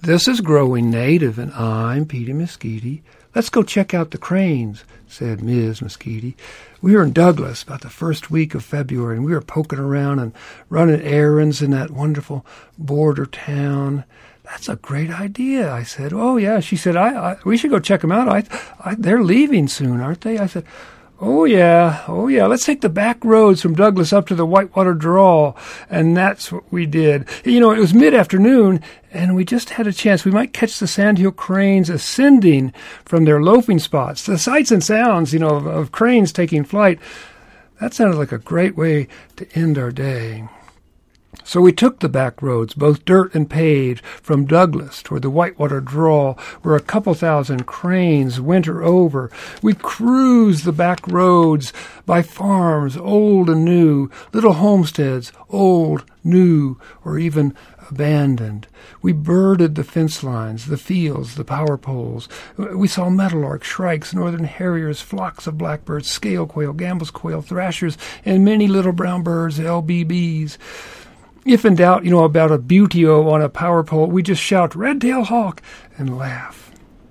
This is Growing Native, and I'm Petey Mesquite. Let's go check out the cranes, said Ms. Mesquite. We were in Douglas about the first week of February, and we were poking around and running errands in that wonderful border town. That's a great idea, I said. Oh, yeah. She said, we should go check them out. They're leaving soon, aren't they? I said, Oh, yeah. Let's take the back roads from Douglas up to the Whitewater Draw. And that's what we did. You know, it was mid-afternoon, and we just had a chance. We might catch the sandhill cranes ascending from their loafing spots. The sights and sounds, of cranes taking flight, that sounded like a great way to end our day. So we took the back roads, both dirt and paved, from Douglas toward the Whitewater Draw, where a couple thousand cranes winter over. We cruised the back roads by farms, old and new, little homesteads, old, new, or even abandoned. We birded the fence lines, the fields, the power poles. We saw meadowlarks, shrikes, northern harriers, flocks of blackbirds, scale quail, Gambel's quail, thrashers, and many little brown birds, LBBs. If in doubt, about a buteo on a power pole, we just shout, "Red-tailed hawk," and laugh.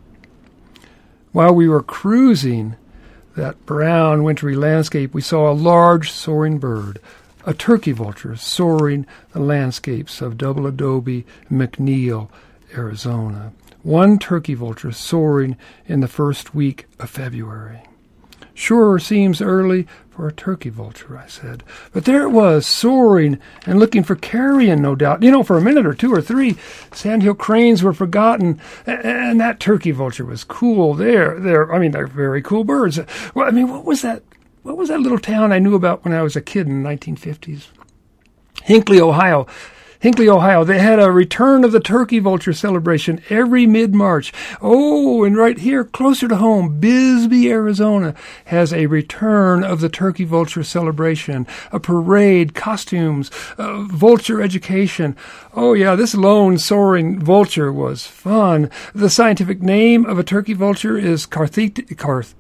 While we were cruising that brown, wintry landscape, we saw a large soaring bird, a turkey vulture, soaring the landscapes of Double Adobe, McNeil, Arizona. One turkey vulture soaring in the first week of February. Sure seems early for a turkey vulture, I said. But there it was, soaring and looking for carrion, no doubt. For a minute or two or three, sandhill cranes were forgotten, and that turkey vulture was cool. They're very cool birds. Well, what was that little town I knew about when I was a kid in the 1950s? Hinckley, Ohio. They had a return of the turkey vulture celebration every mid-March. Oh, and right here, closer to home, Bisbee, Arizona, has a return of the turkey vulture celebration, a parade, costumes, vulture education. Oh, yeah, this lone soaring vulture was fun. The scientific name of a turkey vulture is Cathartes.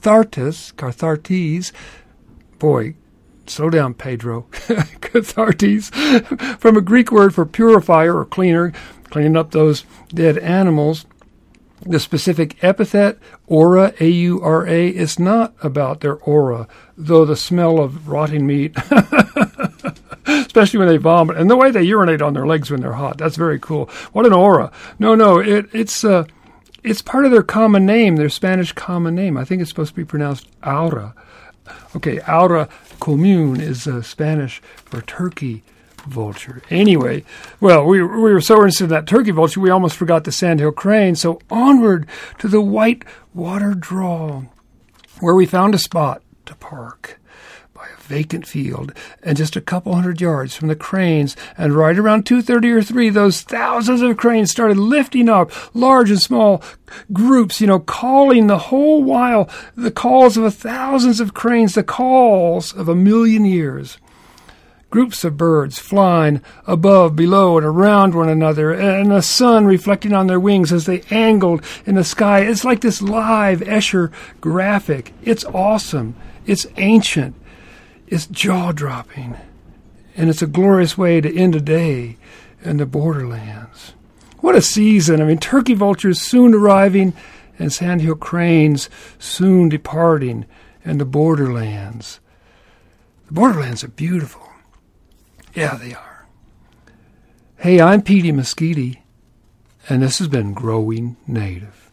Boy, slow down, Pedro. Cathartes, from a Greek word for purifier or cleaner, cleaning up those dead animals. The specific epithet, aura, A-U-R-A, is not about their aura, though the smell of rotting meat, especially when they vomit, and the way they urinate on their legs when they're hot, that's very cool. What an aura. No, it's part of their common name, their Spanish common name. I think it's supposed to be pronounced aura. Okay, aura común is Spanish for turkey vulture. Anyway, well, we were so interested in that turkey vulture, we almost forgot the sandhill crane. So onward to the Whitewater Draw, where we found a spot to park by a vacant field and just a couple hundred yards from the cranes. And right around 2:30 or 3, those thousands of cranes started lifting up, large and small groups, calling the whole while, the calls of thousands of cranes, the calls of 1,000,000 years. Groups of birds flying above, below, and around one another, and the sun reflecting on their wings as they angled in the sky. It's like this live Escher graphic. It's awesome. It's ancient. It's jaw-dropping, and it's a glorious way to end a day in the borderlands. What a season. Turkey vultures soon arriving and sandhill cranes soon departing in the borderlands. The borderlands are beautiful. Yeah, they are. Hey, I'm Petey Mesquite, and this has been Growing Native.